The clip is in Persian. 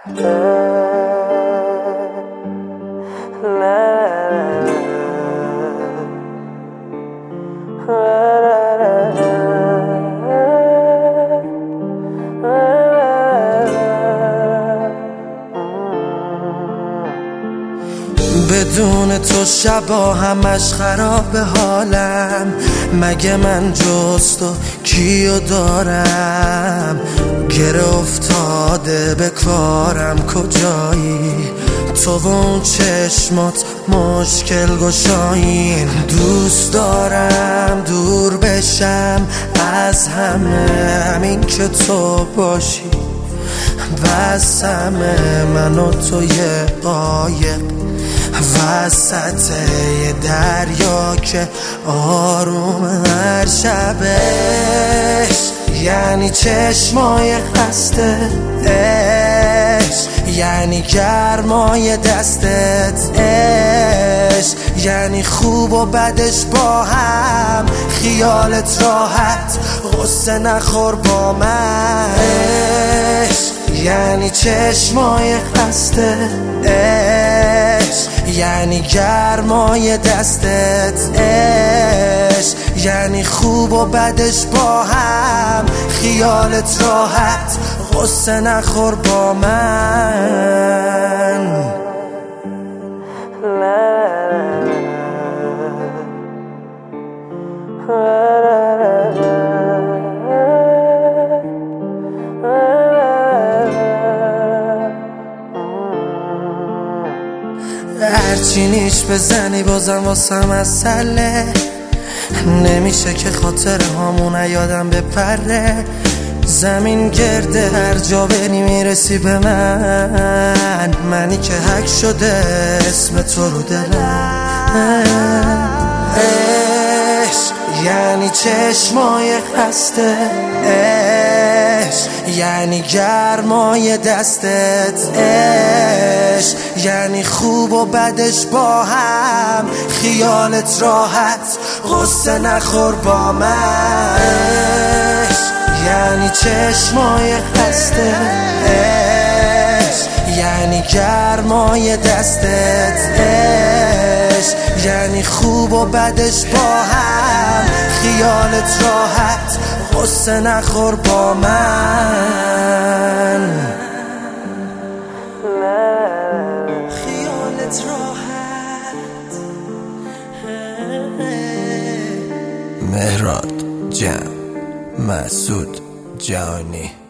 بدون تو شبا همش خراب حالم. مگه من جز تو کیو دارم؟ گره افتاده به کارم کجایی؟ تو و اون چشمات مشکل گشایین. دوست دارم دور بشم از همه، همین که تو باشی بس همه. من و تو یه قایق وسط یه دریا که آروم هر شبش. یعنی چشمای خسته عشق، یعنی گرمای دستت عشق، یعنی خوب و بدش با هم. خیالت راحت غصه نخور با من عشق. یعنی چشمای خسته عشق، یعنی گرمای دستت عشق، یعنی خوب و بدش با هم. خیالت راحت غصه نخور با من. هرچی نیش بزنی بازم واسم مسئله. نمیشه که خاطر هامون یادم بپره. زمین گرده هر جا بری میرسی به من. منی که حک شده اسم تو رو دلم. عشق یعنی چشمای خسته عشق، یعنی گرمای دستت عشق، یعنی خوب و بدش با هم. خیالت راحت غصه نخور با من عشق. یعنی چشمای خسته عشق، یعنی گرمای دستت عشق، یعنی خوب و بدش با هم. خیالت راحت غصه نخور با من. خیالت راحت. مهراد جمع مسعود جهانی.